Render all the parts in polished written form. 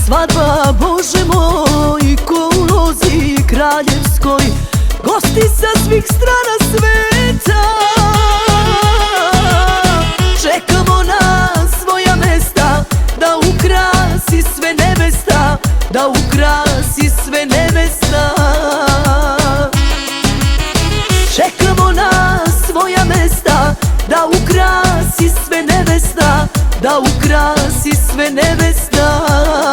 svadba, Bože moj, ko u lozi kraljevskoj, gosti sa svih strana sveta. Čekamo na svoja mesta, da ukrasi sve nevesta, da ukrasi sve nevesta. Čekamo na svoja mesta, da ukrasi sve nevesta, da ukrasi sve nevesta.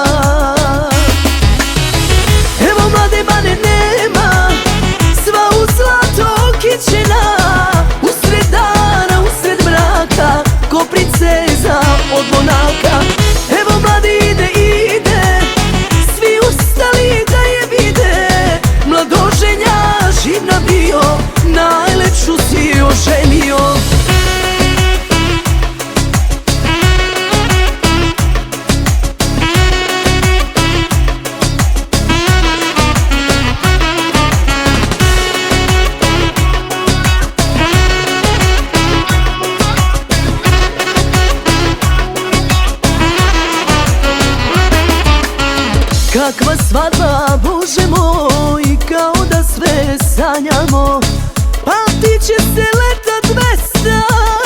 Evo mlade bane nema, sva u zlato kićena, usred dana, usred mraka, ko princeza od Monaka. Evo mladi ide, svi ustali da je vide, mladoženja živna bio, najlepšu si oženio. Kakva svadba, Bože moj, kao da sve sanjamo, pamtit će se leta 200.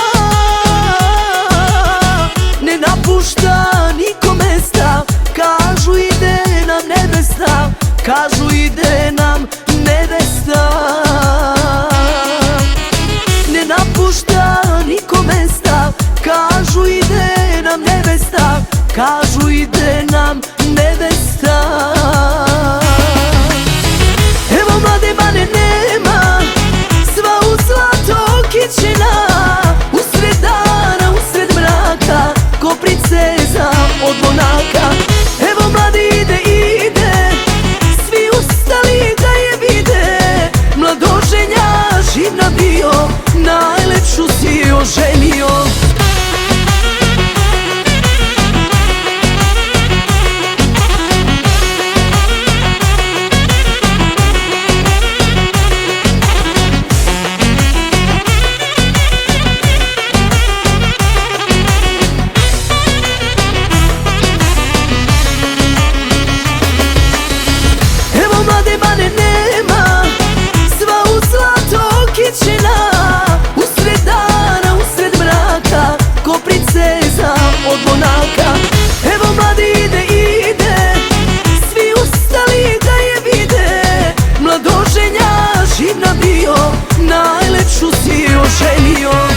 Ne napušta niko mesta, kažu ide nam nevesta, kažu ide nam nevesta. Ne napušta niko mesta, kažu ide nam nevesta, kažu ide nam nevesta. Evo mlade bane nema, sva u zlato kićena, usred dana, usred mraka, ko princeza od Monaka. Evo mladi ide, svi ustali da je vide, mladoženja živna bio, najlepšu si oženio. Mlade bane nema, sva u zlato kićena, usred dana, usred mraka, ko princeza od Monaka. Evo mladi ide, svi ustali da je vide, mladoženja živna bio, najlepšu si oženio.